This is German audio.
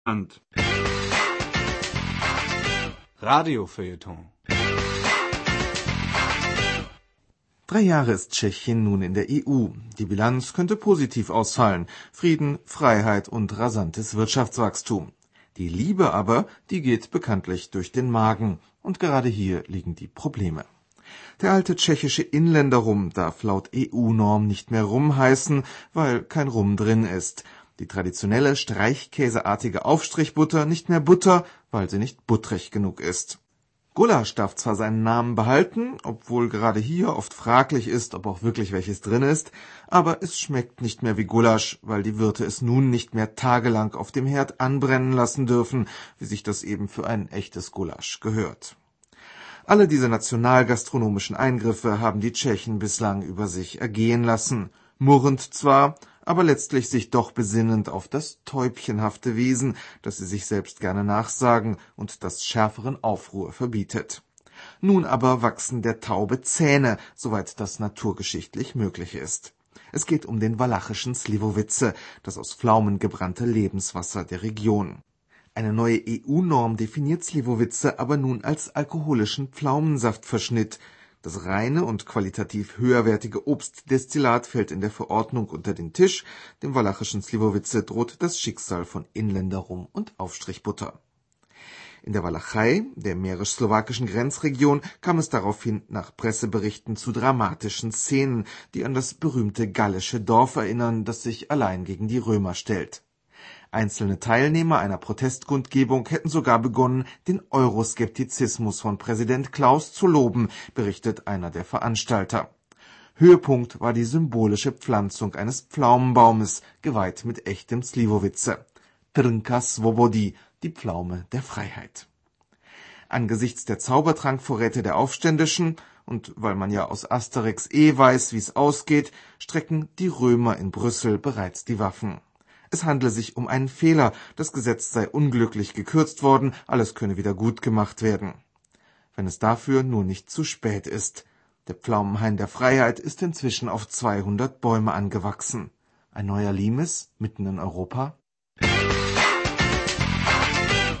Hand. Radiofeuilleton. 3 Jahre ist Tschechien nun in der EU. Die Bilanz könnte positiv ausfallen. Frieden, Freiheit und rasantes Wirtschaftswachstum. Die Liebe aber, die geht bekanntlich durch den Magen. Und gerade hier liegen die Probleme. Der alte tschechische Inländerrum darf laut EU-Norm nicht mehr Rum heißen, weil kein Rum drin ist. Die traditionelle streichkäseartige Aufstrichbutter nicht mehr Butter, weil sie nicht buttrig genug ist. Gulasch darf zwar seinen Namen behalten, obwohl gerade hier oft fraglich ist, ob auch wirklich welches drin ist, aber es schmeckt nicht mehr wie Gulasch, weil die Wirte es nun nicht mehr tagelang auf dem Herd anbrennen lassen dürfen, wie sich das eben für ein echtes Gulasch gehört. Alle diese nationalgastronomischen Eingriffe haben die Tschechen bislang über sich ergehen lassen. Murrend zwar, aber letztlich sich doch besinnend auf das täubchenhafte Wesen, das sie sich selbst gerne nachsagen und das schärferen Aufruhr verbietet. Nun aber wachsen der Taube Zähne, soweit das naturgeschichtlich möglich ist. Es geht um den walachischen Slivovice, das aus Pflaumen gebrannte Lebenswasser der Region. Eine neue EU-Norm definiert Slivovice aber nun als alkoholischen Pflaumensaftverschnitt. Das reine und qualitativ höherwertige Obstdestillat fällt in der Verordnung unter den Tisch. Dem walachischen Slivovice droht das Schicksal von Inländerrum und Aufstrichbutter. In der Walachei, der mährisch-slowakischen Grenzregion, kam es daraufhin nach Presseberichten zu dramatischen Szenen, die an das berühmte gallische Dorf erinnern, das sich allein gegen die Römer stellt. Einzelne Teilnehmer einer Protestkundgebung hätten sogar begonnen, den Euroskeptizismus von Präsident Klaus zu loben, berichtet einer der Veranstalter. Höhepunkt war die symbolische Pflanzung eines Pflaumenbaumes, geweiht mit echtem Slivovice. Trnka svobody, die Pflaume der Freiheit. Angesichts der Zaubertrankvorräte der Aufständischen, und weil man ja aus Asterix weiß, wie es ausgeht, strecken die Römer in Brüssel bereits die Waffen. Es handle sich um einen Fehler, das Gesetz sei unglücklich gekürzt worden, alles könne wieder gut gemacht werden. Wenn es dafür nur nicht zu spät ist. Der Pflaumenhain der Freiheit ist inzwischen auf 200 Bäume angewachsen. Ein neuer Limes mitten in Europa?